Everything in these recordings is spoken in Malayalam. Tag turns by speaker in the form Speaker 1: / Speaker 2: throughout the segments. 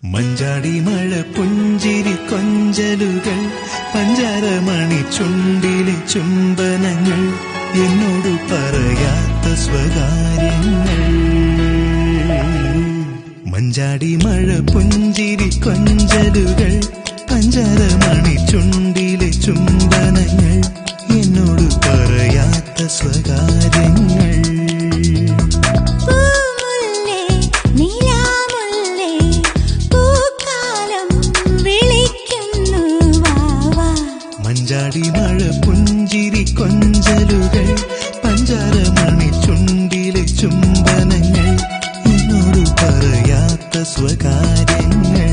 Speaker 1: മഞ്ചാടി മഴ പുഞ്ചിരി കൊഞ്ചലുകൾ പഞ്ചാരമണി ചുണ്ടിലെ ചുംബനങ്ങൾ എന്നോട് പറയാത്ത സ്വകാര്യങ്ങൾ. മഞ്ചാടി മഴ പുഞ്ചിരി കൊഞ്ചലുകൾ പഞ്ചാരമണി ചുണ്ടിലെ ചുംബനങ്ങൾ എന്നോട് പറയാത്ത സ്വകാര്യങ്ങൾ. മഞ്ചാടി മഴ പുഞ്ചിരി കൊഞ്ചലുകൾ പഞ്ചാരമണി ചുണ്ടിലെ ചുംബനങ്ങൾ എന്നോട് പറയാത്ത സ്വകാര്യങ്ങൾ.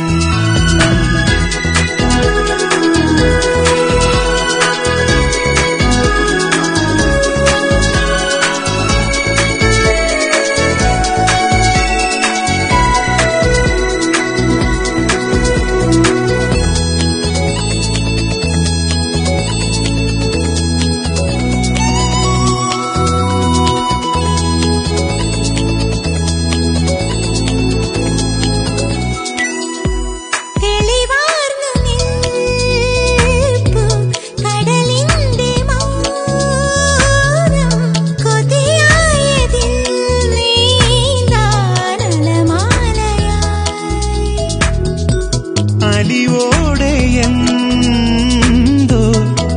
Speaker 1: അലിവോടെ എന്തോ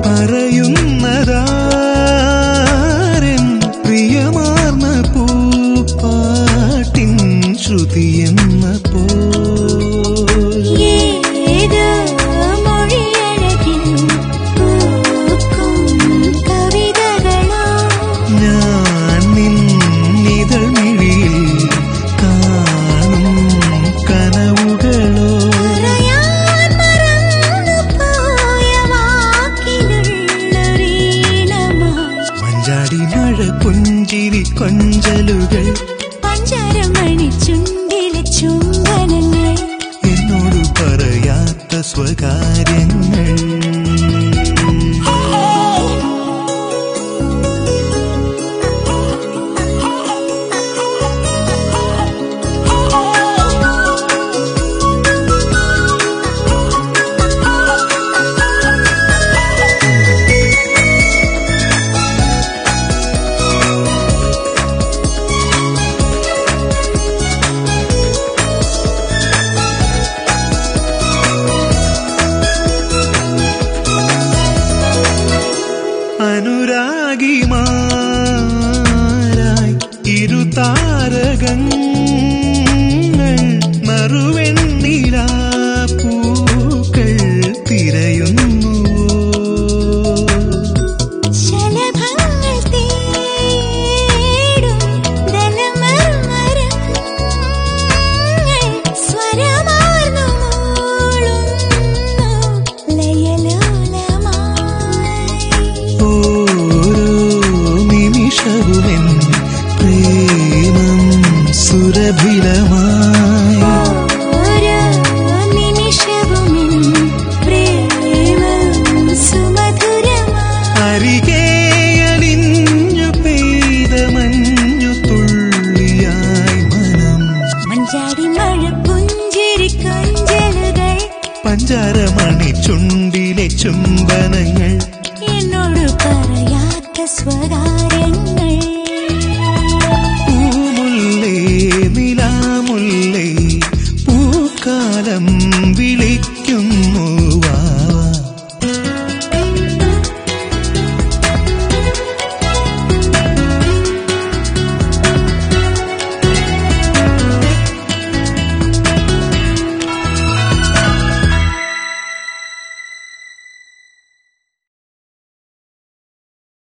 Speaker 1: പറയുന്നതാരൻ പ്രിയമാർന്ന പൂപ്പാട്ടിൻ ശ്രുതിയെന്ന പോ ഞാൻ നിന്നിതൾ മിഴിയിൽ കാണും കനവുകളോ. മഞ്ചാടി മഴ പുഞ്ചിരി കൊഞ്ചലുകൾ
Speaker 2: പഞ്ചാരമണി ചുണ്ടിലെ ചുംബനങ്ങൾ
Speaker 1: എന്നോട് പറയാത്ത സ്വകാര്യങ്ങൾ. അനുരാഗിമാരായി ഇരുതാരകങ്ങൾ നറുവെണ്ണിലാപ്പൂക്കൾ തിരയുന്നു.
Speaker 2: ശലഭങ്ങൾ തേടും ദലമർമരങ്ങൾ സ്വരമാർന്നു മൂളുന്നു ലയലോലമായി.
Speaker 1: നിമിഷവുമെൻ പ്രേമം സുരഭിലമായി.
Speaker 2: ഓരോ നിമിഷവുമെൻ പ്രേമം സുമധുരമായി.
Speaker 1: അരികെ അലിഞ്ഞു പെയ്ത മഞ്ഞു തുള്ളിയായി മനം.
Speaker 2: മഞ്ചാടി മഴ പുഞ്ചിരി കൊഞ്ചലുകൾ
Speaker 1: പഞ്ചാരമണി ചുണ്ടിലെ ചുംബനങ്ങൾ
Speaker 2: എന്നോട് പറയാത്ത സ്വകാര്യങ്ങൾ.
Speaker 1: പൂമുല്ലേ നിലാമുല്ലേ പൂക്കാലം വിളിക്കുന്നു.